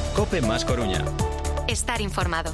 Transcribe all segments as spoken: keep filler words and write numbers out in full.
COPE más Coruña. Estar informado.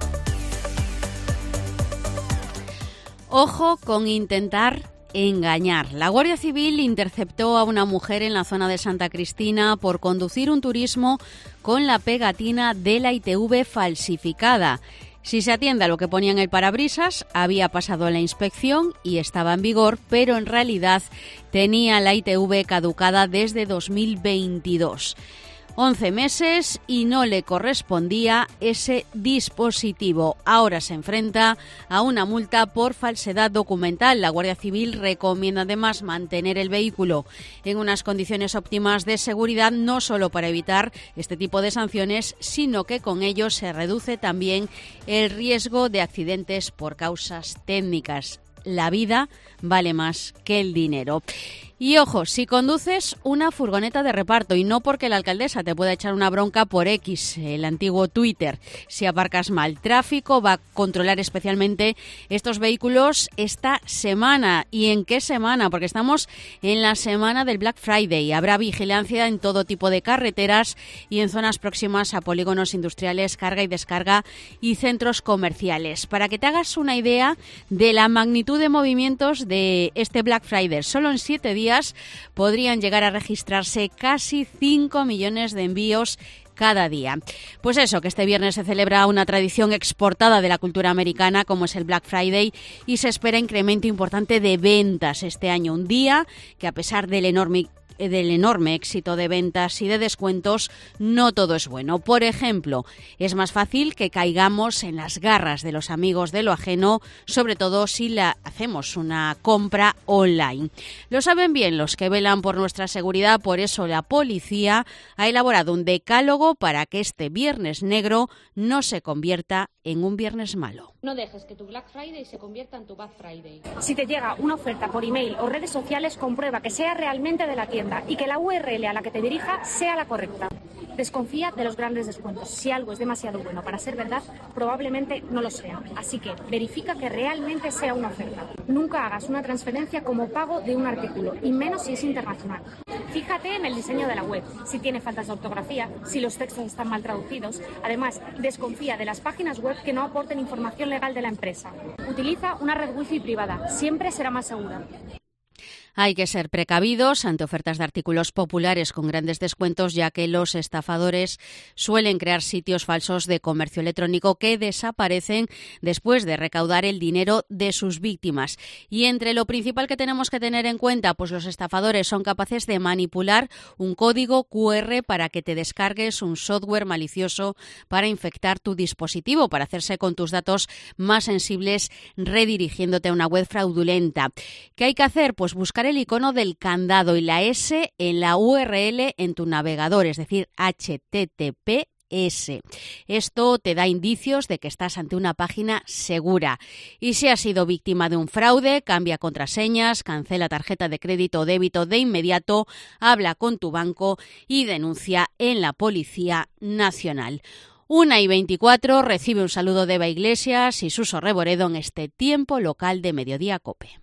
Ojo con intentar engañar. La Guardia Civil interceptó a una mujer en la zona de Santa Cristina por conducir un turismo con la pegatina de la I T V falsificada. Si se atiende a lo que ponía en el parabrisas, había pasado la inspección y estaba en vigor, pero en realidad tenía la I T V caducada desde dos mil veintidós. once meses y no le correspondía ese dispositivo. Ahora se enfrenta a una multa por falsedad documental. La Guardia Civil recomienda además mantener el vehículo en unas condiciones óptimas de seguridad, no solo para evitar este tipo de sanciones, sino que con ello se reduce también el riesgo de accidentes por causas técnicas. La vida vale más que el dinero. Y ojo, si conduces una furgoneta de reparto, y no porque la alcaldesa te pueda echar una bronca por X, el antiguo Twitter, si aparcas mal. Tráfico va a controlar especialmente estos vehículos esta semana. ¿Y en qué semana? Porque estamos en la semana del Black Friday. Habrá vigilancia en todo tipo de carreteras y en zonas próximas a polígonos industriales, carga y descarga y centros comerciales. Para que te hagas una idea de la magnitud de movimientos de este Black Friday, solo en siete días podrían llegar a registrarse casi cinco millones de envíos cada día. Pues eso, que este viernes se celebra una tradición exportada de la cultura americana como es el Black Friday y se espera incremento importante de ventas este año. Un día que, a pesar del enorme del enorme éxito de ventas y de descuentos, no todo es bueno. Por ejemplo, es más fácil que caigamos en las garras de los amigos de lo ajeno, sobre todo si la hacemos una compra online. Lo saben bien los que velan por nuestra seguridad, por eso la policía ha elaborado un decálogo para que este viernes negro no se convierta en un viernes malo. No dejes que tu Black Friday se convierta en tu Bad Friday. Si te llega una oferta por email o redes sociales, comprueba que sea realmente de la tienda y que la U R L a la que te dirija sea la correcta. Desconfía de los grandes descuentos. Si algo es demasiado bueno para ser verdad, probablemente no lo sea. Así que verifica que realmente sea una oferta. Nunca hagas una transferencia como pago de un artículo, y menos si es internacional. Fíjate en el diseño de la web, si tiene faltas de ortografía, si los textos están mal traducidos. Además, desconfía de las páginas web que no aporten información legal de la empresa. Utiliza una red wifi privada, siempre será más segura. Hay que ser precavidos ante ofertas de artículos populares con grandes descuentos, ya que los estafadores suelen crear sitios falsos de comercio electrónico que desaparecen después de recaudar el dinero de sus víctimas. Y entre lo principal que tenemos que tener en cuenta, pues los estafadores son capaces de manipular un código cu erre para que te descargues un software malicioso para infectar tu dispositivo, para hacerse con tus datos más sensibles, redirigiéndote a una web fraudulenta. ¿Qué hay que hacer? Pues buscar el icono del candado y la S en la U R L en tu navegador, es decir, hache te te pe ese. Esto te da indicios de que estás ante una página segura. Y si has sido víctima de un fraude, cambia contraseñas, cancela tarjeta de crédito o débito de inmediato, habla con tu banco y denuncia en la Policía Nacional. Una y veinticuatro, recibe un saludo de Eva Iglesias y Suso Reboredo en este tiempo local de Mediodía COPE.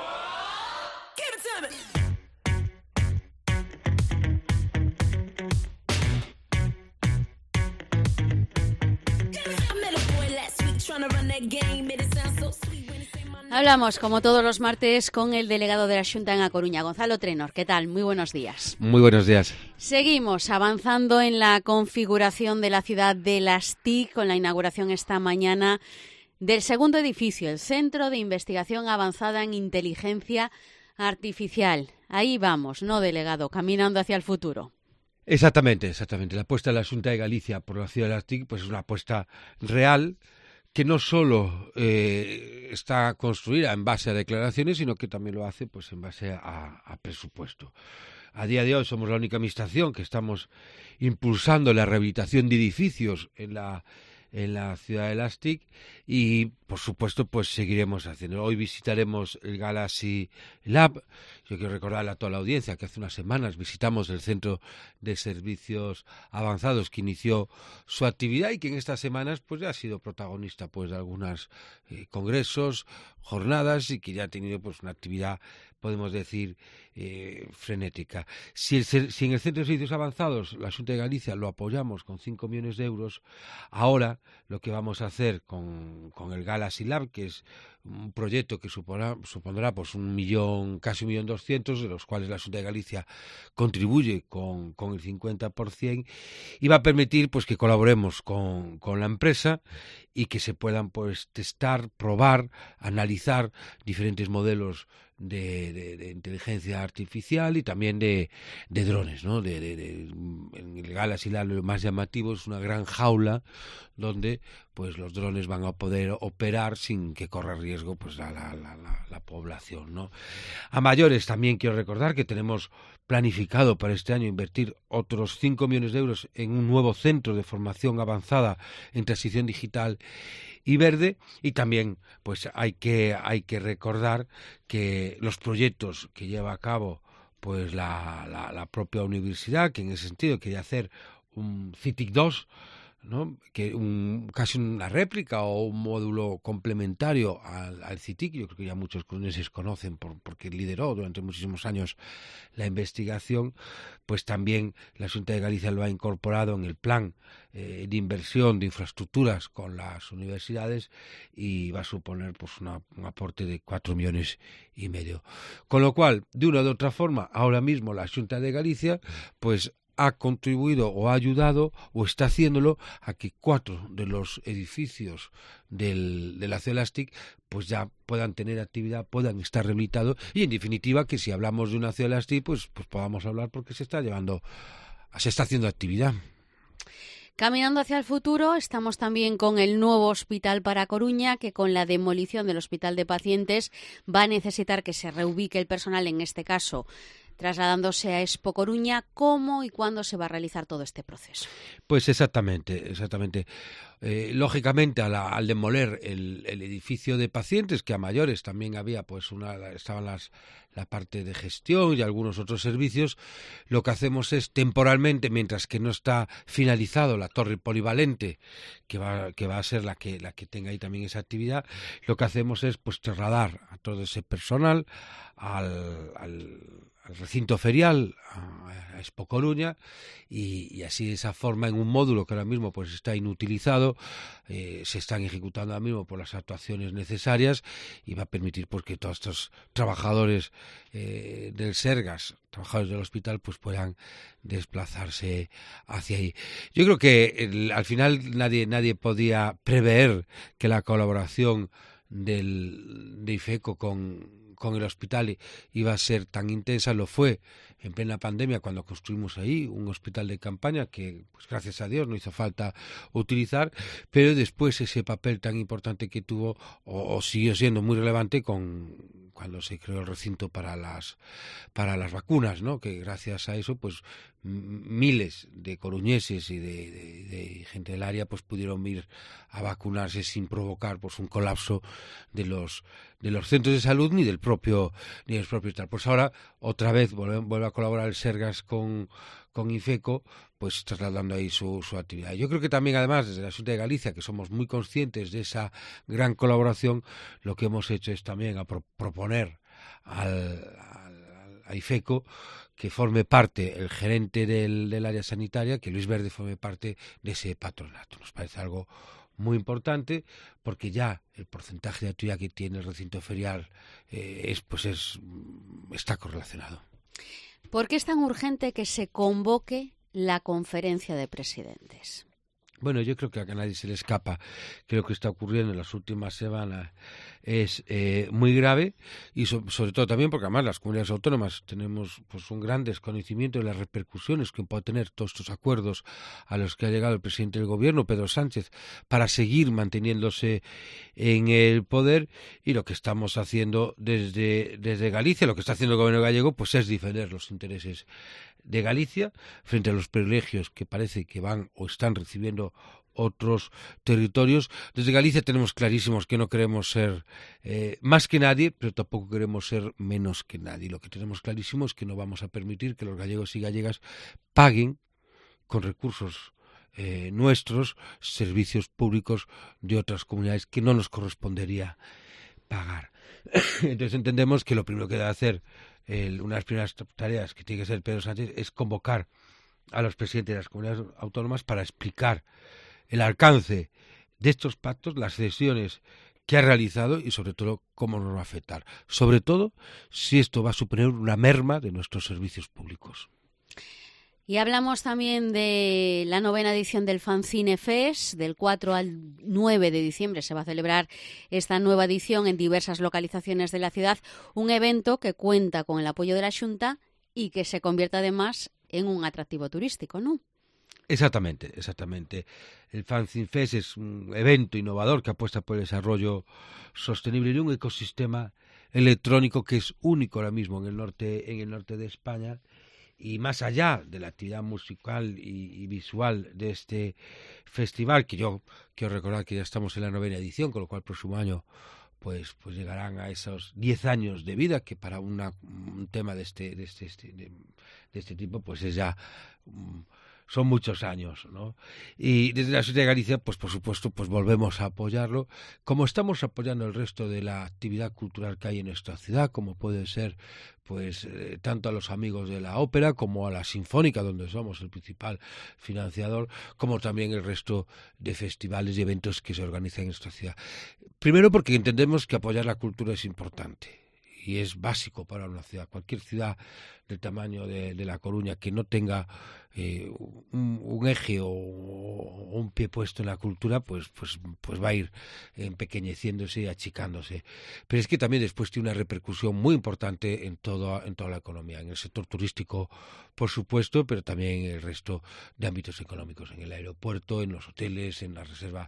Hablamos, como todos los martes, con el delegado de la Xunta en A Coruña, Gonzalo Trenor. ¿Qué tal? Muy buenos días. Muy buenos días. Seguimos avanzando en la configuración de la ciudad de Las T I C con la inauguración esta mañana del segundo edificio, el Centro de Investigación Avanzada en Inteligencia Artificial. Ahí vamos, ¿no, delegado? Caminando hacia el futuro. Exactamente, exactamente. La apuesta de la Xunta de Galicia por la ciudad de Las T I C pues es una apuesta real, que no solo eh, está construida en base a declaraciones, sino que también lo hace pues en base a, a presupuesto. A día de hoy somos la única administración que estamos impulsando la rehabilitación de edificios en la en la ciudad de Las T I C y, por supuesto, pues seguiremos haciendo. Hoy visitaremos el Galaxy Lab. Yo quiero recordarle a toda la audiencia que hace unas semanas visitamos el Centro de Servicios Avanzados que inició su actividad y que en estas semanas pues ya ha sido protagonista pues de algunos eh, congresos, jornadas y que ya ha tenido pues una actividad, podemos decir, eh, frenética. Si, el, si en el Centro de Servicios Avanzados la Xunta de Galicia lo apoyamos con cinco millones de euros, ahora lo que vamos a hacer con, con el Galaxy Lab, que es un proyecto que supondrá, supondrá pues un millón, casi un millón doscientos, de los cuales la Xunta de Galicia contribuye con, con el cincuenta por ciento, y va a permitir pues que colaboremos con, con la empresa y que se puedan pues testar, probar, analizar diferentes modelos de, de, de inteligencia artificial y también de, de drones, ¿no? De, de, de, en el Galaxy Lab lo más llamativo es una gran jaula donde pues los drones van a poder operar sin que corra riesgo pues la, la, la, la población, ¿no? A mayores también quiero recordar que tenemos planificado para este año invertir otros cinco millones de euros en un nuevo centro de formación avanzada en transición digital y verde, y también pues hay que hay que recordar que los proyectos que lleva a cabo pues la, la, la propia universidad, que en ese sentido quería hacer un C I T I C dos, ¿no? Que un, casi una réplica o un módulo complementario al, al C I T I C. Yo creo que ya muchos coruñeses conocen por, porque lideró durante muchísimos años la investigación. Pues también la Xunta de Galicia lo ha incorporado en el plan eh, de inversión de infraestructuras con las universidades y va a suponer pues una, un aporte de cuatro millones y medio. Con lo cual, de una u otra forma, ahora mismo la Xunta de Galicia pues ha contribuido o ha ayudado o está haciéndolo a que cuatro de los edificios del, de la Celastic pues ya puedan tener actividad, puedan estar rehabilitados y en definitiva que si hablamos de una Celastic pues, pues podamos hablar porque se está llevando, se está haciendo actividad. Caminando hacia el futuro, estamos también con el nuevo hospital para Coruña, que con la demolición del hospital de pacientes va a necesitar que se reubique el personal, en este caso trasladándose a Expo Coruña. ¿Cómo y cuándo se va a realizar todo este proceso? Pues exactamente, exactamente. Eh, lógicamente, al, al demoler el, el edificio de pacientes, que a mayores también había, pues una, estaban las, la parte de gestión y algunos otros servicios, lo que hacemos es temporalmente, mientras que no está finalizado la torre polivalente, que va, que va a ser la que, la que tenga ahí también esa actividad, lo que hacemos es pues trasladar a todo ese personal al, al al recinto ferial, a Expo Coruña, y, y así de esa forma en un módulo que ahora mismo pues está inutilizado, eh, se están ejecutando ahora mismo por las actuaciones necesarias y va a permitir pues que todos estos trabajadores eh, del Sergas, trabajadores del hospital, pues puedan desplazarse hacia ahí. Yo creo que el, al final nadie nadie podía prever que la colaboración del de IFECO con con el hospital iba a ser tan intensa. Lo fue en plena pandemia cuando construimos ahí un hospital de campaña que, pues gracias a Dios, no hizo falta utilizar, pero después ese papel tan importante que tuvo o, o siguió siendo muy relevante con cuando se creó el recinto para las para las vacunas, ¿no? Que gracias a eso pues miles de coruñeses y de, de, de gente del área pues pudieron ir a vacunarse sin provocar pues un colapso de los de los centros de salud ni del propio ni del propio tal. Pues ahora otra vez vuelve, vuelve a colaborar el Sergas con con IFECO, pues trasladando ahí su, su actividad. Yo creo que también, además, desde la Xunta de Galicia, que somos muy conscientes de esa gran colaboración, lo que hemos hecho es también a pro, proponer al, al, a IFECO que forme parte, el gerente del, del área sanitaria, que Luis Verde forme parte de ese patronato. Nos parece algo muy importante porque ya el porcentaje de actividad que tiene el recinto ferial eh, es, pues es, está correlacionado. ¿Por qué es tan urgente que se convoque la conferencia de presidentes? Bueno, yo creo que a nadie se le escapa que lo que está ocurriendo en las últimas semanas es eh, muy grave y so, sobre todo también porque además las comunidades autónomas tenemos pues un gran desconocimiento de las repercusiones que pueden tener todos estos acuerdos a los que ha llegado el presidente del gobierno, Pedro Sánchez, para seguir manteniéndose en el poder, y lo que estamos haciendo desde, desde Galicia, lo que está haciendo el gobierno gallego, pues es defender los intereses de Galicia frente a los privilegios que parece que van o están recibiendo otros territorios. Desde Galicia tenemos clarísimos que no queremos ser eh, más que nadie, pero tampoco queremos ser menos que nadie. Lo que tenemos clarísimo es que no vamos a permitir que los gallegos y gallegas paguen con recursos eh, nuestros servicios públicos de otras comunidades que no nos correspondería pagar. Entonces entendemos que lo primero que debe hacer el, una de las primeras tareas que tiene que hacer Pedro Sánchez es convocar a los presidentes de las comunidades autónomas para explicar el alcance de estos pactos, las cesiones que ha realizado y sobre todo cómo nos va a afectar. Sobre todo si esto va a suponer una merma de nuestros servicios públicos. Y hablamos también de la novena edición del Fanzine Fest. Del cuatro al nueve de diciembre se va a celebrar esta nueva edición en diversas localizaciones de la ciudad. Un evento que cuenta con el apoyo de la Xunta y que se convierte además en un atractivo turístico, ¿no? Exactamente, exactamente. El Fanzine Fest es un evento innovador que apuesta por el desarrollo sostenible de un ecosistema electrónico que es único ahora mismo en el norte, en el norte de España. Y más allá de la actividad musical y, y visual de este festival, que yo quiero recordar que ya estamos en la novena edición, con lo cual el próximo año pues pues llegarán a esos diez años de vida, que para una, un tema de este de este, este de, de este tipo pues es ya um, son muchos años, ¿no? Y desde la Xunta de Galicia, pues por supuesto, pues volvemos a apoyarlo, como estamos apoyando el resto de la actividad cultural que hay en nuestra ciudad, como puede ser, pues, eh, tanto a los amigos de la ópera como a la Sinfónica, donde somos el principal financiador, como también el resto de festivales y eventos que se organizan en nuestra ciudad. Primero porque entendemos que apoyar la cultura es importante y es básico para una ciudad. Cualquier ciudad del tamaño de, de La Coruña que no tenga eh, un, un eje o, o un pie puesto en la cultura, pues, pues, pues va a ir empequeñeciéndose y achicándose. Pero es que también después tiene una repercusión muy importante en, todo, en toda la economía, en el sector turístico, por supuesto, pero también en el resto de ámbitos económicos, en el aeropuerto, en los hoteles, en la reserva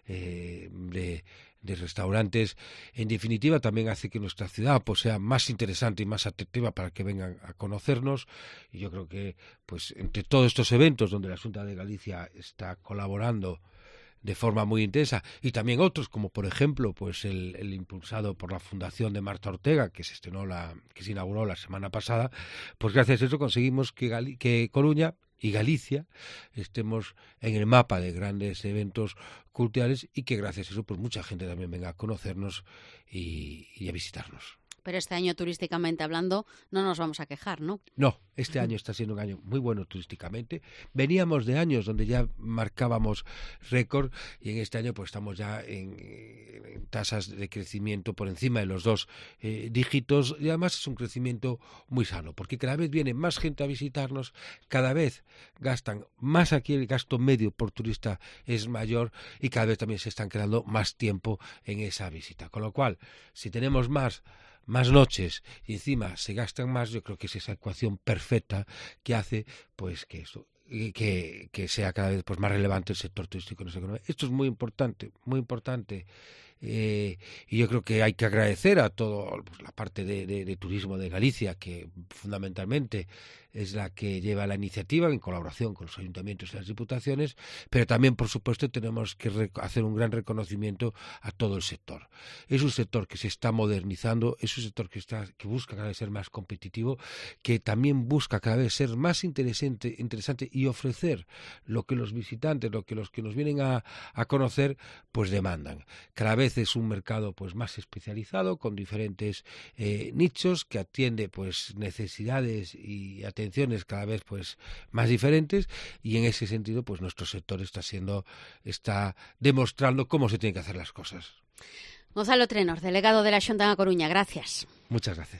eh, de de restaurantes. En definitiva, también hace que nuestra ciudad pues sea más interesante y más atractiva para que vengan a conocernos. Y yo creo que pues entre todos estos eventos donde la Xunta de Galicia está colaborando de forma muy intensa, y también otros, como por ejemplo pues el, el impulsado por la Fundación de Marta Ortega, que se estrenó la, que se inauguró la semana pasada, pues gracias a eso conseguimos que, Gali- que Coruña y Galicia estemos en el mapa de grandes eventos culturales y que gracias a eso pues mucha gente también venga a conocernos y, y a visitarnos. Pero este año, turísticamente hablando, no nos vamos a quejar, ¿no? No, este año está siendo un año muy bueno turísticamente. Veníamos de años donde ya marcábamos récord y en este año pues estamos ya en, en tasas de crecimiento por encima de los dos eh, dígitos, y además es un crecimiento muy sano, porque cada vez viene más gente a visitarnos, cada vez gastan más aquí, el gasto medio por turista es mayor y cada vez también se están quedando más tiempo en esa visita. Con lo cual, si tenemos más más noches y encima se gastan más, yo creo que es esa ecuación perfecta que hace pues que eso que, que sea cada vez pues más relevante el sector turístico en nuestra economía. Esto es muy importante, muy importante. Eh, y yo creo que hay que agradecer a toda pues, la parte de, de, de turismo de Galicia, que fundamentalmente es la que lleva la iniciativa en colaboración con los ayuntamientos y las diputaciones, pero también, por supuesto, tenemos que rec- hacer un gran reconocimiento a todo el sector. Es un sector que se está modernizando, es un sector que, está, que busca cada vez ser más competitivo, que también busca cada vez ser más interesante, interesante y ofrecer lo que los visitantes, lo que los que nos vienen a, a conocer, pues demandan. Cada vez es un mercado pues más especializado, con diferentes eh, nichos, que atiende pues necesidades y atenciones cada vez pues más diferentes, y en ese sentido pues nuestro sector está siendo está demostrando cómo se tienen que hacer las cosas. Gonzalo Trenor, delegado de la Xunta de Coruña, gracias. Muchas gracias.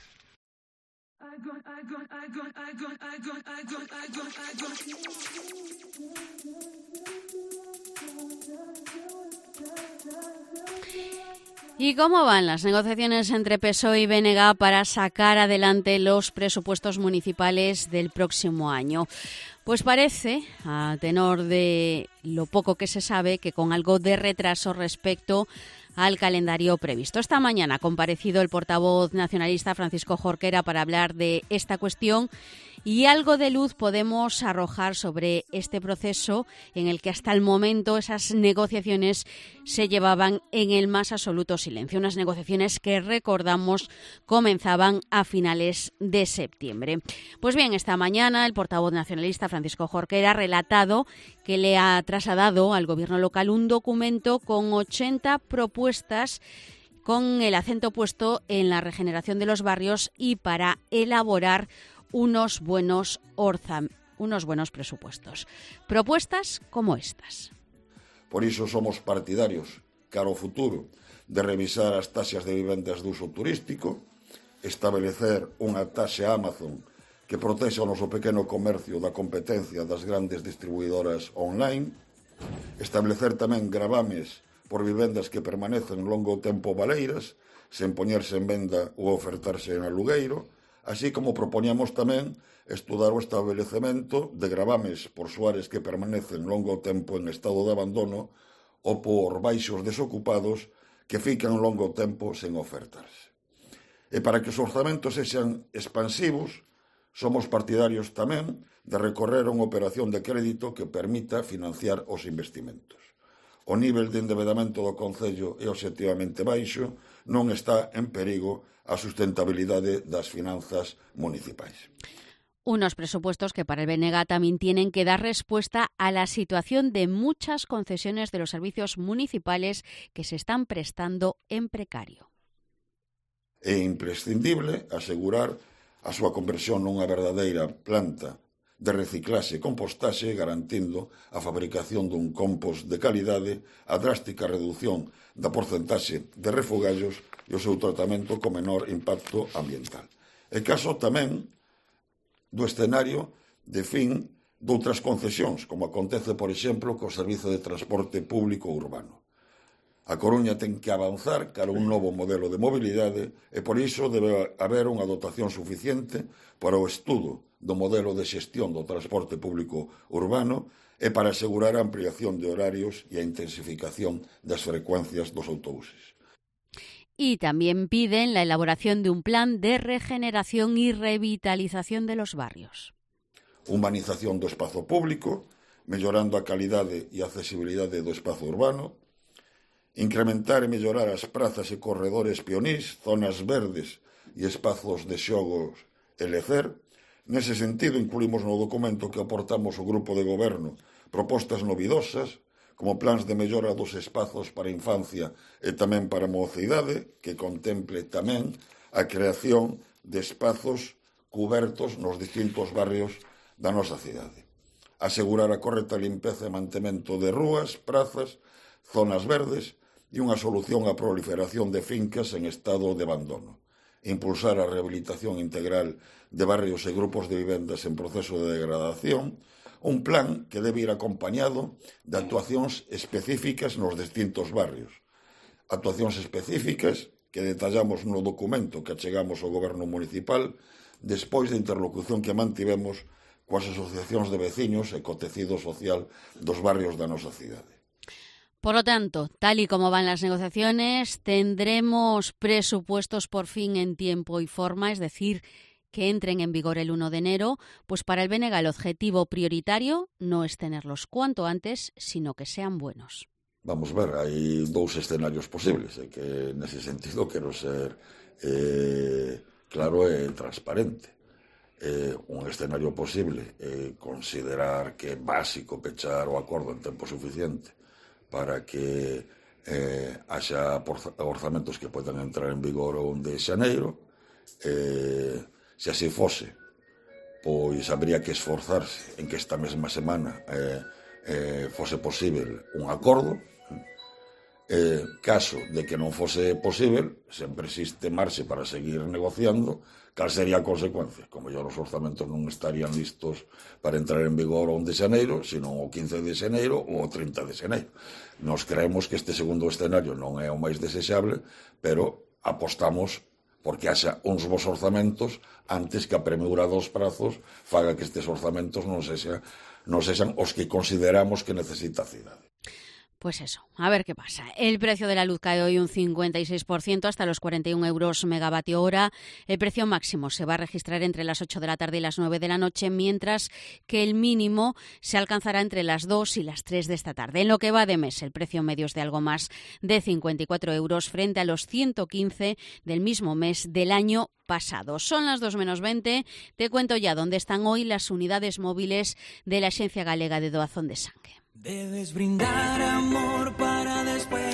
¿Y cómo van las negociaciones entre P S O E y B N G para sacar adelante los presupuestos municipales del próximo año? Pues parece, a tenor de lo poco que se sabe, que con algo de retraso respecto al calendario previsto. Esta mañana ha comparecido el portavoz nacionalista Francisco Jorquera para hablar de esta cuestión, y algo de luz podemos arrojar sobre este proceso en el que hasta el momento esas negociaciones se llevaban en el más absoluto silencio. Unas negociaciones que, recordamos, comenzaban a finales de septiembre. Pues bien, esta mañana el portavoz nacionalista Francisco Jorquera ha relatado que le ha trasladado al gobierno local un documento con ochenta propuestas con el acento puesto en la regeneración de los barrios y para elaborar unos buenos orzam, unos buenos presupuestos. Propuestas como estas. Por iso somos partidarios, cara ao futuro, de revisar as taxas de vivendas de uso turístico, establecer unha taxa Amazon que protexa o noso pequeno comercio da competencia das grandes distribuidoras online, establecer tamén gravames por vivendas que permanecen longo tempo baleiras, sen poñerse en venda ou ofertarse en alugueiro, así como propoñamos tamén estudar o establecemento de gravames por soares que permanecen longo tempo en estado de abandono ou por baixos desocupados que fican longo tempo sen ofertarse. E para que os orzamentos sexan expansivos, somos partidarios tamén de recorrer a unha operación de crédito que permita financiar os investimentos. O nivel de endevedamento do Concello é obxectivamente baixo, non está en perigo a sustentabilidade das finanzas municipais. Unos presupuestos que para el B N G también tienen que dar respuesta a la situación de muchas concesiones de los servicios municipales que se están prestando en precario. É imprescindible asegurar a súa conversión nunha verdadeira planta de reciclaxe e compostaxe, garantindo a fabricación dun compost de calidade, a drástica reducción da porcentaxe de refugallos e o seu tratamento con menor impacto ambiental. E caso tamén do escenario de fin doutras concesións, como acontece, por exemplo, co Servizo de Transporte Público Urbano. A Coruña ten que avanzar cara a un novo modelo de mobilidade e por iso debe haber unha dotación suficiente para o estudo do modelo de xestión do transporte público urbano e para asegurar a ampliación de horarios e a intensificación das frecuencias dos autobuses. Y también piden la elaboración de un plan de regeneración y revitalización de los barrios. Humanización do espazo público, mellorando a calidade e a accesibilidade do espazo urbano, incrementar e mellorar as prazas e corredores pionís, zonas verdes e espazos de xogos e lecer. Nese sentido, incluímos no documento que aportamos o Grupo de Goberno propostas novidosas, como plans de mellora dos espazos para a infancia e tamén para a mocidade, que contemple tamén a creación de espazos cubertos nos distintos barrios da nosa cidade. Asegurar a correcta limpeza e mantemento de rúas, prazas, zonas verdes e unha solución á proliferación de fincas en estado de abandono. Impulsar a rehabilitación integral de barrios e grupos de vivendas en proceso de degradación, un plan que debe ir acompañado de actuacións específicas nos distintos barrios. Actuacións específicas que detallamos no documento que achegamos ao Goberno Municipal despois da interlocución que mantivemos coas asociacións de veciños e co tecido social dos barrios da nosa cidade. Por lo tanto, tal y como van las negociaciones, tendremos presupuestos por fin en tiempo y forma, es decir, que entren en vigor el uno de enero, pues para el B N G el objetivo prioritario no es tenerlos cuanto antes, sino que sean buenos. Vamos a ver, hai dous escenarios posibles, e que nese sentido quero ser eh, claro e transparente. Eh, un escenario posible é eh, considerar que é básico pechar o acordo en tempo suficiente para que eh, haxa orzamentos que podan entrar en vigor o un de xaneiro. Eh, se así fose, pois habría que esforzarse en que esta mesma semana eh, eh, fose posible un acordo. Eh, caso de que non fose posible, sempre existe marxe para seguir negociando. Cal sería a consecuencia? Como xa os orzamentos non estarían listos para entrar en vigor o un de xaneiro, senón o quince de xaneiro ou o trinta de xaneiro. Nos creemos que este segundo escenario non é o máis desexable, pero apostamos porque haxa uns bons orzamentos antes que a premura dos prazos faga que estes orzamentos non sexan, non sexan os que consideramos que necesita a cidade. Pues eso, a ver qué pasa. El precio de la luz cae hoy un cincuenta y seis por ciento hasta los cuarenta y un euros megavatio hora. El precio máximo se va a registrar entre las ocho de la tarde y las nueve de la noche, mientras que el mínimo se alcanzará entre las dos y las tres de esta tarde. En lo que va de mes, el precio medio es de algo más de cincuenta y cuatro euros frente a los ciento quince del mismo mes del año pasado. Son las dos menos veinte. Te cuento ya dónde están hoy las unidades móviles de la Axencia Galega de Doazón de Sangue. Debes brindar amor para después pedir.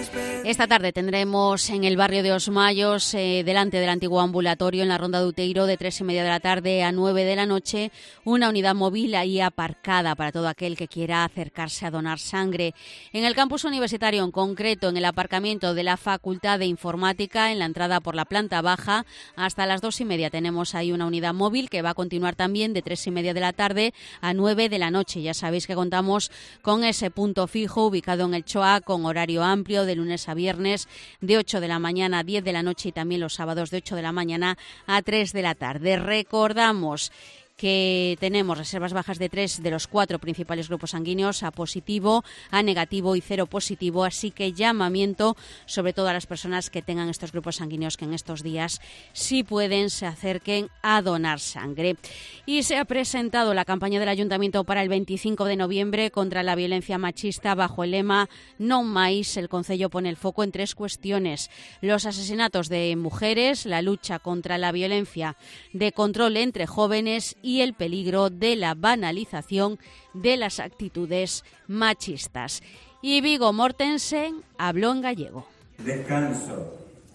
Esta tarde tendremos en el barrio de Os Mayos, eh, delante del antiguo ambulatorio en la Ronda de Outeiro, de tres y media de la tarde a nueve de la noche, una unidad móvil ahí aparcada para todo aquel que quiera acercarse a donar sangre. En el campus universitario, en concreto en el aparcamiento de la Facultad de Informática, en la entrada por la planta baja, hasta las dos y media tenemos ahí una unidad móvil que va a continuar también de tres y media de la tarde a nueve de la noche. Ya sabéis que contamos con ese punto fijo ubicado en el Choa, con horario amplio de lunes a viernes de ocho de la mañana a diez de la noche y también los sábados de ocho de la mañana a tres de la tarde. Recordamos que tenemos reservas bajas de tres de los cuatro principales grupos sanguíneos, A positivo, A negativo y cero positivo, así que llamamiento sobre todo a las personas que tengan estos grupos sanguíneos que en estos días, si pueden, se acerquen a donar sangre. Y se ha presentado la campaña del Ayuntamiento para el veinticinco de noviembre contra la violencia machista bajo el lema Non máis. El concello pone el foco en tres cuestiones: los asesinatos de mujeres, la lucha contra la violencia de control entre jóvenes y y el peligro de la banalización de las actitudes machistas. Y Viggo Mortensen habló en gallego. Descanso.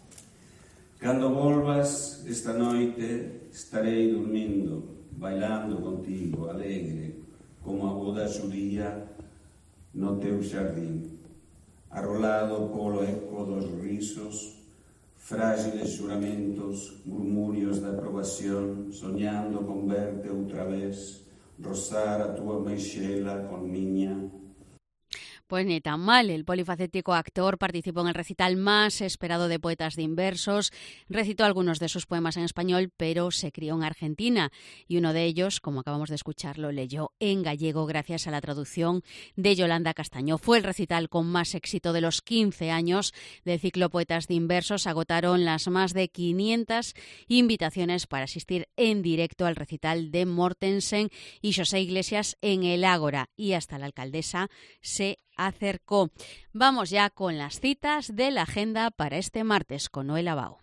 Cando volvas esta noite estarei dormindo, bailando contigo, alegre, como a boda xudía no teu xardín, arrolado polo eco dos risos, frágiles xuramentos, murmurios de aprobación, soñando con verte outra vez, rozar a túa meixela con miña. Pues ni tan mal, el polifacético actor participó en el recital más esperado de Poetas de Inversos, recitó algunos de sus poemas en español, pero se crió en Argentina y uno de ellos, como acabamos de escuchar, lo leyó en gallego gracias a la traducción de Yolanda Castaño. Fue el recital con más éxito de los quince años del ciclo Poetas de Inversos. Agotaron las más de quinientas invitaciones para asistir en directo al recital de Mortensen y José Iglesias en el Ágora, y hasta la alcaldesa se acercó. Vamos ya con las citas de la agenda para este martes con Noel Abao.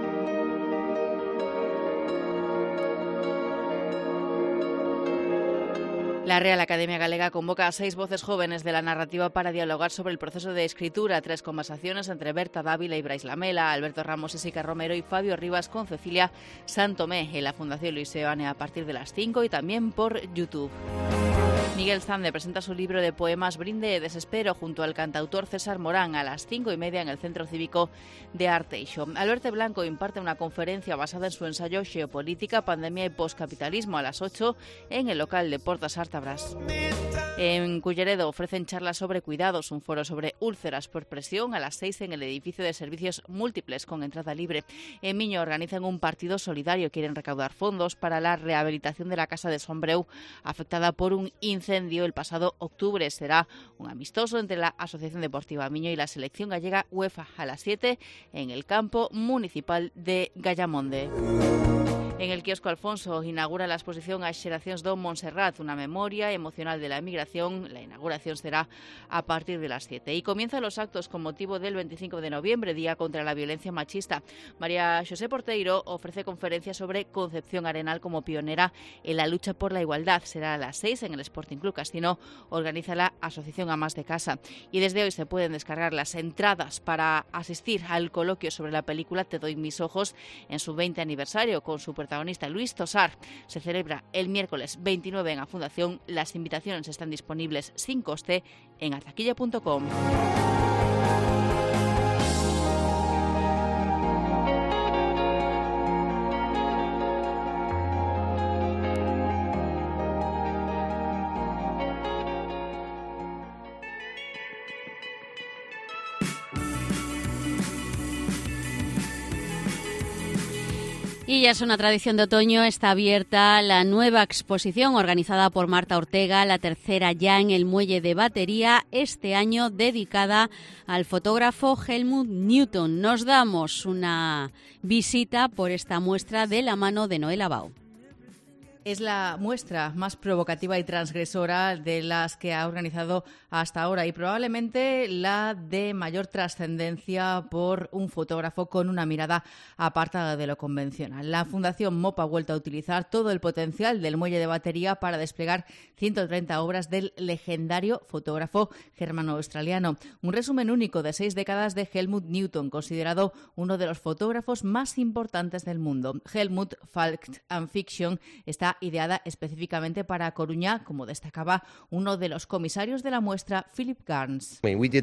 La Real Academia Galega convoca a seis voces jóvenes de la narrativa para dialogar sobre el proceso de escritura. Tres conversaciones entre Berta Dávila y Brais Lamela, Alberto Ramos, Jessica Romero y Fabio Rivas con Cecilia Santomé en la Fundación Luis Seoane a partir de las cinco y también por YouTube. Miguel Zande presenta su libro de poemas Brinde de Desespero junto al cantautor César Morán a las cinco y media en el Centro Cívico de Arteixo. Alberto Blanco imparte una conferencia basada en su ensayo Geopolítica, Pandemia y Postcapitalismo a las ocho en el local de Portas Artabras. En Culleredo ofrecen charlas sobre cuidados, un foro sobre úlceras por presión a las seis en el edificio de servicios múltiples con entrada libre. En Miño organizan un partido solidario, quieren recaudar fondos para la rehabilitación de la Casa de Sombreu afectada por un incendio el pasado octubre. Será un amistoso entre la Asociación Deportiva Miño y la selección gallega UEFA a las siete en el campo municipal de Gallamonde. En el kiosco Alfonso inaugura la exposición As xeracións do Montserrat, una memoria emocional de la emigración. La inauguración será a partir de las siete. Y comienzan los actos con motivo del veinticinco de noviembre, Día contra la Violencia Machista. María Xosé Porteiro ofrece conferencia sobre Concepción Arenal como pionera en la lucha por la igualdad. Será a las seis en el Sporting Club Castino. Organiza la Asociación Amas de Casa. Y desde hoy se pueden descargar las entradas para asistir al coloquio sobre la película Te doy mis ojos en su veinte aniversario con su protagonista Luis Tosar. Se celebra el miércoles veintinueve en la Fundación. Las invitaciones están disponibles sin coste en ataquilla punto com. Y ya es una tradición de otoño, está abierta la nueva exposición organizada por Marta Ortega, la tercera ya en el Muelle de Batería, este año dedicada al fotógrafo Helmut Newton. Nos damos una visita por esta muestra de la mano de Noel Abao. Es la muestra más provocativa y transgresora de las que ha organizado hasta ahora y probablemente la de mayor trascendencia por un fotógrafo con una mirada apartada de lo convencional. La Fundación MOP ha vuelto a utilizar todo el potencial del muelle de batería para desplegar ciento treinta obras del legendario fotógrafo germano-australiano. Un resumen único de seis décadas de Helmut Newton, considerado uno de los fotógrafos más importantes del mundo. Helmut Fact and Fiction está ideada específicamente para A Coruña, como destacaba uno de los comisarios de la muestra, Philip Garns.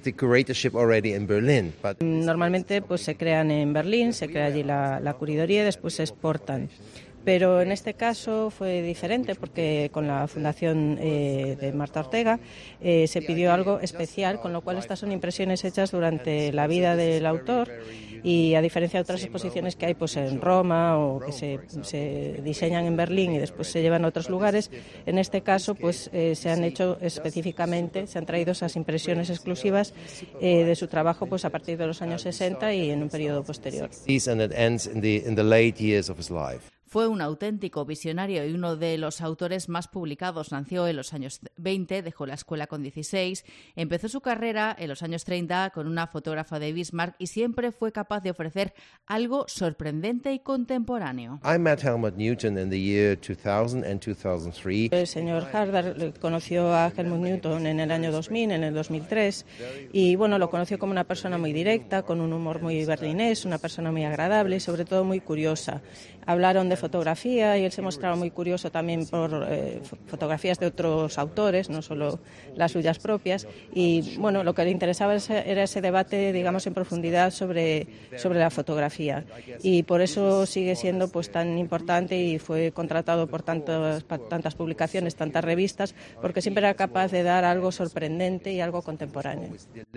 Normalmente pues se crean en Berlín, se crea allí la, la curaduría y después se exportan. Pero en este caso fue diferente porque con la fundación eh, de Marta Ortega eh, se pidió algo especial, con lo cual estas son impresiones hechas durante la vida del autor y a diferencia de otras exposiciones que hay pues en Roma o que se, se diseñan en Berlín y después se llevan a otros lugares, en este caso pues eh, se han hecho específicamente, se han traído esas impresiones exclusivas eh, de su trabajo pues a partir de los años sesenta y en un periodo posterior. Fue un auténtico visionario y uno de los autores más publicados. Nació en los años veinte, dejó la escuela con dieciséis, empezó su carrera en los años treinta con una fotógrafa de Bismarck y siempre fue capaz de ofrecer algo sorprendente y contemporáneo. I met Helmut Newton in the year two thousand and two thousand three. El señor Hardar conoció a Helmut Newton en el año dos mil, en el dos mil tres, y bueno, lo conoció como una persona muy directa, con un humor muy berlinés, una persona muy agradable y sobre todo muy curiosa. Hablaron de fotografía y él se mostraba muy curioso también por eh, fotografías de otros autores, no solo las suyas propias. Y bueno, lo que le interesaba era ese debate, digamos, en profundidad sobre, sobre la fotografía. Y por eso sigue siendo pues tan importante y fue contratado por tantas, tantas publicaciones, tantas revistas, porque siempre era capaz de dar algo sorprendente y algo contemporáneo.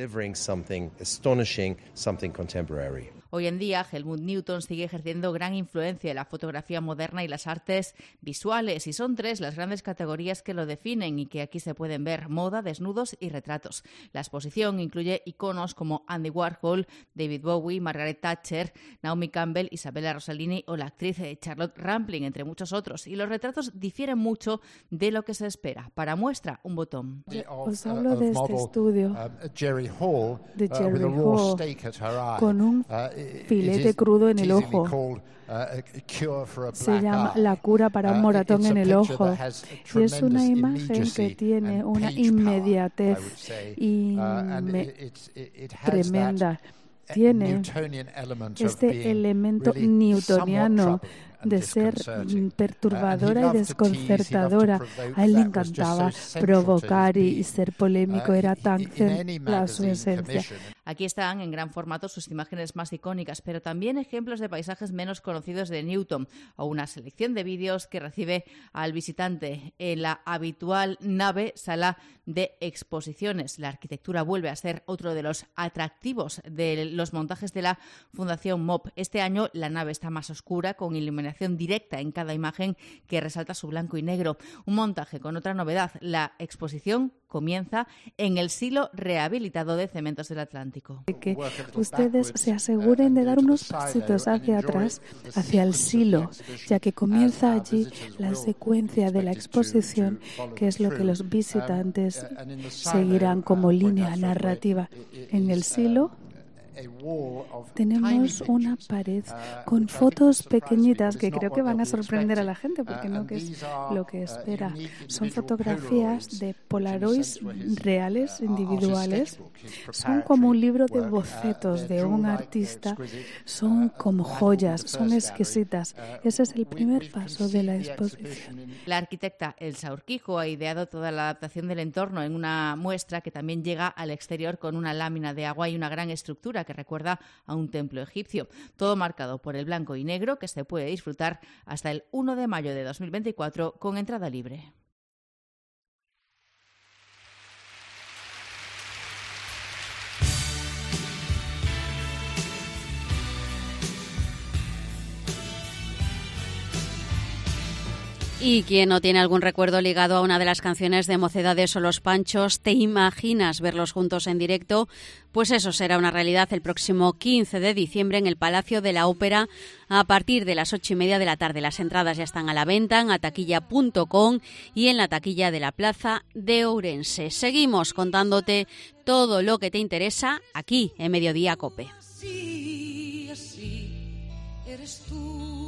Hoy en día, Helmut Newton sigue ejerciendo gran influencia en la fotografía moderna y las artes visuales, y son tres las grandes categorías que lo definen y que aquí se pueden ver: moda, desnudos y retratos. La exposición incluye iconos como Andy Warhol, David Bowie, Margaret Thatcher, Naomi Campbell, Isabella Rossellini o la actriz Charlotte Rampling, entre muchos otros, y los retratos difieren mucho de lo que se espera. Para muestra, un botón. Os hablo de este estudio de Jerry Hall con un filete crudo en el ojo. Se llama La cura para un moratón en el ojo y es una imagen que tiene una inmediatez inme- tremenda. Tiene este elemento newtoniano de ser perturbadora y desconcertadora. A él le encantaba provocar y ser polémico, era tan central su esencia. Aquí están en gran formato sus imágenes más icónicas, pero también ejemplos de paisajes menos conocidos de Newton o una selección de vídeos que recibe al visitante en la habitual nave sala de exposiciones. La arquitectura vuelve a ser otro de los atractivos de los montajes de la Fundación MOP. Este año la nave está más oscura, con iluminación directa en cada imagen que resalta su blanco y negro. Un montaje con otra novedad: la exposición comienza en el silo rehabilitado de Cementos del Atlántico. Que ustedes se aseguren de dar unos pasitos hacia atrás, hacia el silo, ya que comienza allí la secuencia de la exposición, que es lo que los visitantes seguirán como línea narrativa. En el silo tenemos una pared con fotos pequeñitas que creo que van a sorprender a la gente, porque no que es lo que espera. Son fotografías de polaroids reales, individuales. Son como un libro de bocetos de un artista. Son como joyas, son exquisitas. Ese es el primer paso de la exposición. La arquitecta Elsa Urquijo ha ideado toda la adaptación del entorno en una muestra que también llega al exterior con una lámina de agua y una gran estructura que recuerda a un templo egipcio. Todo marcado por el blanco y negro, que se puede disfrutar hasta el uno de mayo de dos mil veinticuatro con entrada libre. Y quien no tiene algún recuerdo ligado a una de las canciones de Mocedades o Los Panchos, ¿te imaginas verlos juntos en directo? Pues eso será una realidad el próximo quince de diciembre en el Palacio de la Ópera a partir de las ocho y media de la tarde. Las entradas ya están a la venta en ataquilla punto com y en la taquilla de la Plaza de Ourense. Seguimos contándote todo lo que te interesa aquí en Mediodía COPE. Así, así eres tú.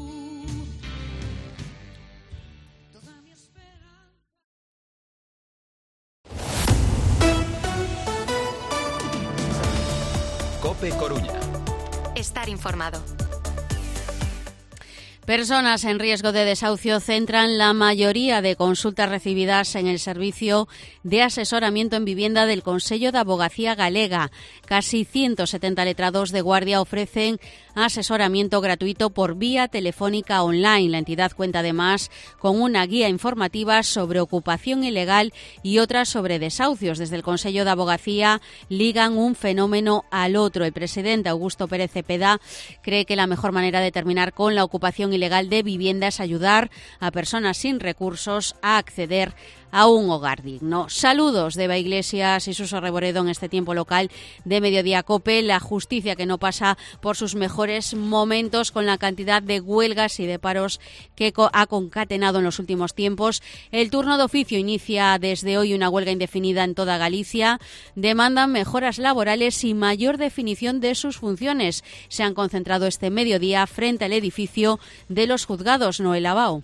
COPE Coruña. Estar informado. Personas en riesgo de desahucio centran la mayoría de consultas recibidas en el Servicio de Asesoramiento en Vivienda del Consello de Abogacía Galega. Casi ciento setenta letrados de guardia ofrecen asesoramiento gratuito por vía telefónica online. La entidad cuenta además con una guía informativa sobre ocupación ilegal y otra sobre desahucios. Desde el Consello de Abogacía ligan un fenómeno al otro. El presidente Augusto Pérez Cepeda cree que la mejor manera de terminar con la ocupación ilegal de vivienda es ayudar a personas sin recursos a acceder a un hogar digno. Saludos de Eva Iglesias y Suso Reboredo en este tiempo local de Mediodía COPE. La justicia que no pasa por sus mejores momentos con la cantidad de huelgas y de paros que ha concatenado en los últimos tiempos. El turno de oficio inicia desde hoy una huelga indefinida en toda Galicia. Demandan mejoras laborales y mayor definición de sus funciones. Se han concentrado este mediodía frente al edificio de los juzgados. Noel Abao.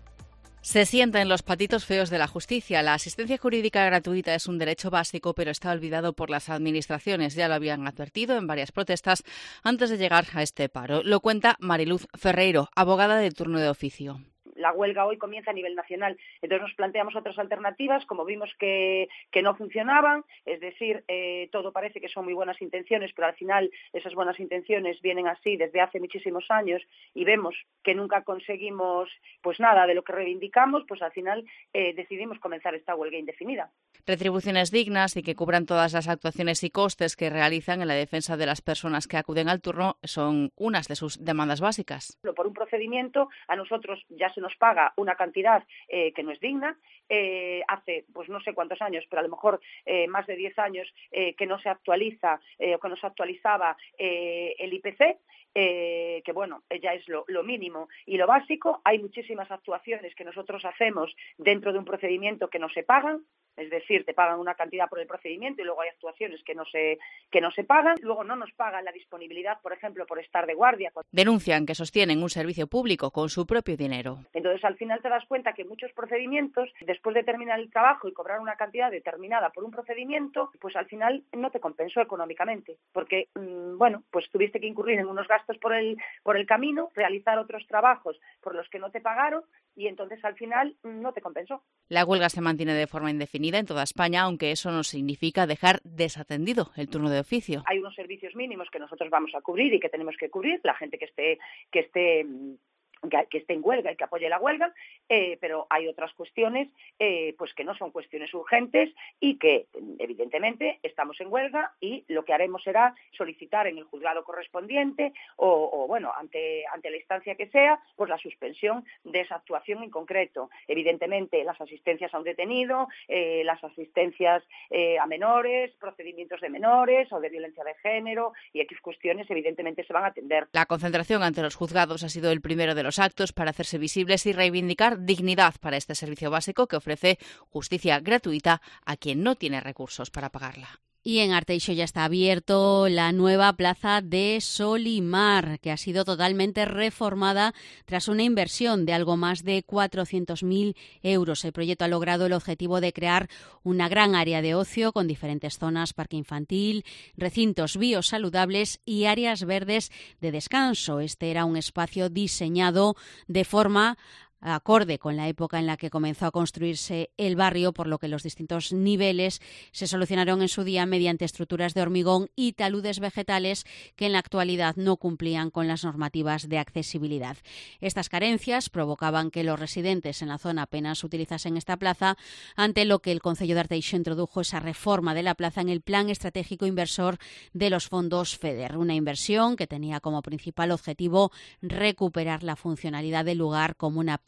Se sienten los patitos feos de la justicia. La asistencia jurídica gratuita es un derecho básico, pero está olvidado por las administraciones. Ya lo habían advertido en varias protestas antes de llegar a este paro. Lo cuenta Mariluz Ferreiro, abogada del turno de oficio. La huelga hoy comienza a nivel nacional, entonces nos planteamos otras alternativas, como vimos que, que no funcionaban, es decir, eh, todo parece que son muy buenas intenciones, pero al final esas buenas intenciones vienen así desde hace muchísimos años y vemos que nunca conseguimos pues nada de lo que reivindicamos, pues al final eh, decidimos comenzar esta huelga indefinida. Retribuciones dignas y que cubran todas las actuaciones y costes que realizan en la defensa de las personas que acuden al turno son unas de sus demandas básicas. Por un procedimiento, a nosotros ya se nos paga una cantidad eh, que no es digna, eh, hace pues no sé cuántos años, pero a lo mejor eh, más de diez años eh, que no se actualiza eh, o que no se actualizaba eh, el I P C, eh, que bueno, ya es lo, lo mínimo y lo básico. Hay muchísimas actuaciones que nosotros hacemos dentro de un procedimiento que no se pagan. Es decir, te pagan una cantidad por el procedimiento y luego hay actuaciones que no se que no se pagan. Luego no nos pagan la disponibilidad, por ejemplo, por estar de guardia. Denuncian que sostienen un servicio público con su propio dinero. Entonces, al final te das cuenta que muchos procedimientos, después de terminar el trabajo y cobrar una cantidad determinada por un procedimiento, pues al final no te compensó económicamente. Porque, mmm, bueno, pues tuviste que incurrir en unos gastos por el, por el camino, realizar otros trabajos por los que no te pagaron y entonces al final no te compensó. La huelga se mantiene de forma indefinida en toda España, aunque eso no significa dejar desatendido el turno de oficio. Hay unos servicios mínimos que nosotros vamos a cubrir y que tenemos que cubrir, la gente que esté que esté Que, que esté en huelga y que apoye la huelga, eh, pero hay otras cuestiones eh, pues que no son cuestiones urgentes y que evidentemente estamos en huelga y lo que haremos será solicitar en el juzgado correspondiente o, o bueno, ante, ante la instancia que sea, pues la suspensión de esa actuación en concreto. Evidentemente las asistencias a un detenido, eh, las asistencias eh, a menores, procedimientos de menores o de violencia de género y X cuestiones evidentemente se van a atender. La concentración ante los juzgados ha sido el primero de los actos para hacerse visibles y reivindicar dignidad para este servicio básico que ofrece justicia gratuita a quien no tiene recursos para pagarla. Y en Arteixo ya está abierto la nueva plaza de Solimar, que ha sido totalmente reformada tras una inversión de algo más de cuatrocientos mil euros. El proyecto ha logrado el objetivo de crear una gran área de ocio con diferentes zonas, parque infantil, recintos biosaludables y áreas verdes de descanso. Este era un espacio diseñado de forma acorde con la época en la que comenzó a construirse el barrio, por lo que los distintos niveles se solucionaron en su día mediante estructuras de hormigón y taludes vegetales que en la actualidad no cumplían con las normativas de accesibilidad. Estas carencias provocaban que los residentes en la zona apenas utilizasen esta plaza, ante lo que el Concello de Arteixo introdujo esa reforma de la plaza en el Plan Estratégico Inversor de los fondos FEDER, una inversión que tenía como principal objetivo recuperar la funcionalidad del lugar como una pieza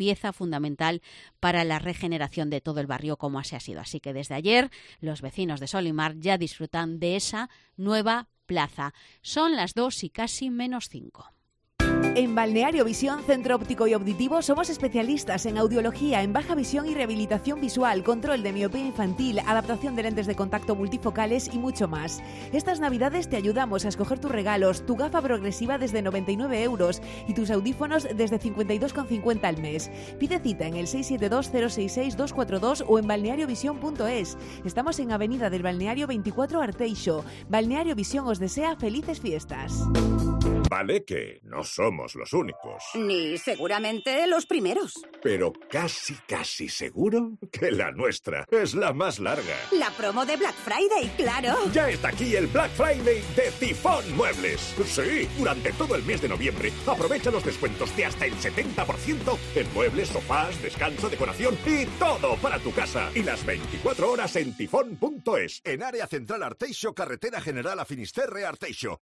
pieza fundamental para la regeneración de todo el barrio, como así ha sido. Así que desde ayer los vecinos de Solimar ya disfrutan de esa nueva plaza. Son las dos y casi menos cinco. En Balneario Visión, Centro Óptico y Auditivo, somos especialistas en audiología, en baja visión y rehabilitación visual, control de miopía infantil, adaptación de lentes de contacto multifocales y mucho más. Estas navidades te ayudamos a escoger tus regalos, tu gafa progresiva desde noventa y nueve euros y tus audífonos desde cincuenta y dos con cincuenta al mes. Pide cita en el seis siete dos cero seis seis dos cuatro dos o en balneario visión punto es. Estamos en Avenida del Balneario veinticuatro Arteixo. Balneario Visión os desea felices fiestas. Vale que no somos los únicos. Ni seguramente los primeros. Pero casi, casi seguro que la nuestra es la más larga. La promo de Black Friday, claro. Ya está aquí el Black Friday de Tifón Muebles. Sí, durante todo el mes de noviembre aprovecha los descuentos de hasta el setenta por ciento en muebles, sofás, descanso, decoración y todo para tu casa. Y las veinticuatro horas en tifón punto es. En Área Central Arteixo, Carretera General a Finisterre Arteixo.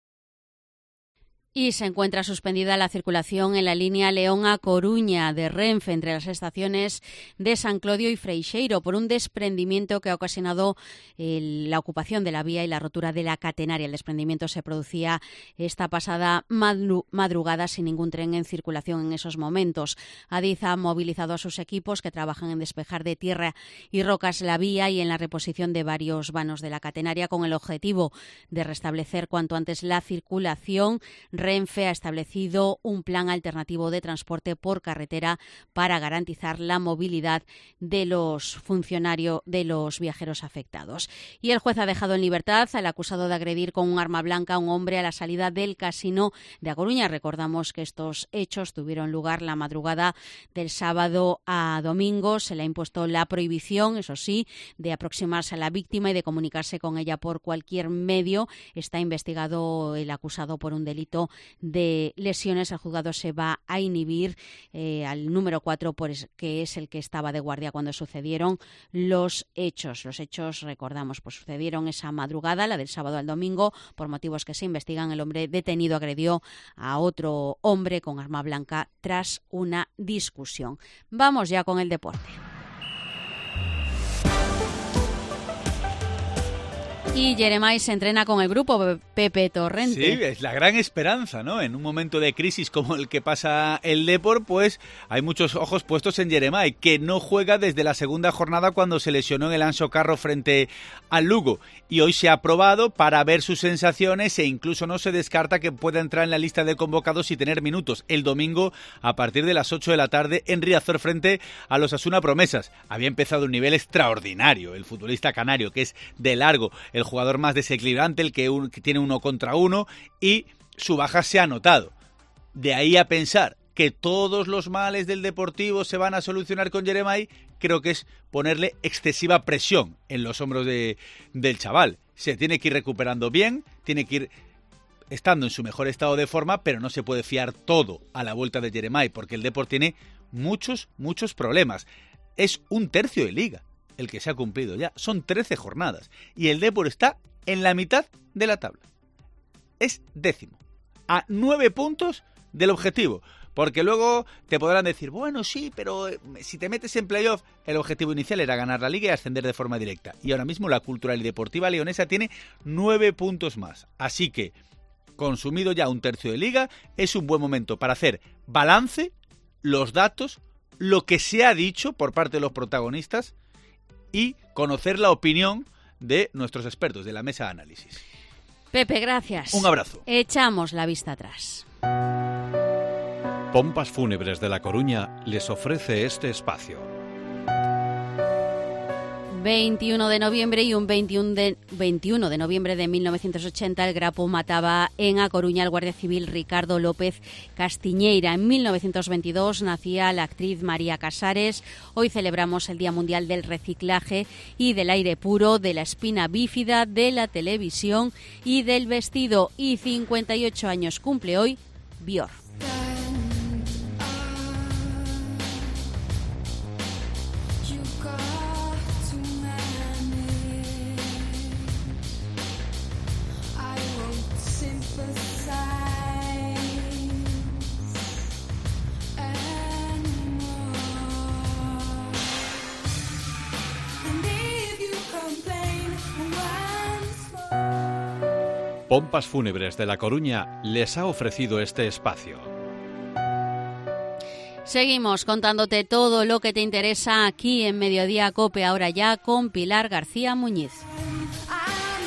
Y se encuentra suspendida la circulación en la línea León a Coruña de Renfe entre las estaciones de San Clodio y Freixeiro por un desprendimiento que ha ocasionado el, la ocupación de la vía y la rotura de la catenaria. El desprendimiento se producía esta pasada madru- madrugada sin ningún tren en circulación en esos momentos. Adif ha movilizado a sus equipos que trabajan en despejar de tierra y rocas la vía y en la reposición de varios vanos de la catenaria con el objetivo de restablecer cuanto antes la circulación. Renfe ha establecido un plan alternativo de transporte por carretera para garantizar la movilidad de los funcionarios, de los viajeros afectados. Y el juez ha dejado en libertad al acusado de agredir con un arma blanca a un hombre a la salida del casino de A Coruña. Recordamos que estos hechos tuvieron lugar la madrugada del sábado a domingo. Se le ha impuesto la prohibición, eso sí, de aproximarse a la víctima y de comunicarse con ella por cualquier medio. Está investigado el acusado por un delito de lesiones. El juzgado se va a inhibir eh, al número cuatro, por es, que es el que estaba de guardia cuando sucedieron los hechos. Los hechos, recordamos, pues sucedieron esa madrugada, la del sábado al domingo. Por motivos que se investigan, el hombre detenido agredió a otro hombre con arma blanca tras una discusión. Vamos ya con el deporte. Y Jeremai se entrena con el grupo Pepe Torrente. Sí, es la gran esperanza, ¿no? En un momento de crisis como el que pasa el Depor, pues hay muchos ojos puestos en Jeremai, que no juega desde la segunda jornada cuando se lesionó en el Anxo Carro frente al Lugo. Y hoy se ha probado para ver sus sensaciones e incluso no se descarta que pueda entrar en la lista de convocados y tener minutos el domingo a partir de las ocho de la tarde en Riazor frente a los Osasuna Promesas. Había empezado un nivel extraordinario el futbolista canario, que es de largo el jugador más desequilibrante, el que, un, que tiene uno contra uno, y su baja se ha notado. De ahí a pensar que todos los males del Deportivo se van a solucionar con Jeremai, creo que es ponerle excesiva presión en los hombros de, del chaval. Se tiene que ir recuperando bien, tiene que ir estando en su mejor estado de forma, pero no se puede fiar todo a la vuelta de Jeremai, porque el Depor tiene muchos, muchos problemas. Es un tercio de liga el que se ha cumplido ya. Son trece jornadas. Y el Depor está en la mitad de la tabla. Es décimo. A nueve puntos del objetivo. Porque luego te podrán decir, bueno, sí, pero si te metes en playoff, el objetivo inicial era ganar la liga y ascender de forma directa. Y ahora mismo la Cultural y Deportiva Leonesa tiene nueve puntos más. Así que, consumido ya un tercio de liga, es un buen momento para hacer balance, los datos, lo que se ha dicho por parte de los protagonistas y conocer la opinión de nuestros expertos de la mesa de análisis. Pepe, gracias. Un abrazo. Echamos la vista atrás. Pompas Fúnebres de La Coruña les ofrece este espacio. veintiuno de noviembre y un veintiuno de, veintiuno de noviembre de mil novecientos ochenta el Grapo mataba en A Coruña al guardia civil Ricardo López Castiñeira. En mil novecientos veintidós nacía la actriz María Casares. Hoy celebramos el Día Mundial del Reciclaje y del Aire Puro, de la espina bífida, de la televisión y del vestido. Y cincuenta y ocho años cumple hoy Bior. Pompas Fúnebres de La Coruña les ha ofrecido este espacio. Seguimos contándote todo lo que te interesa aquí en Mediodía Cope, ahora ya con Pilar García Muñiz.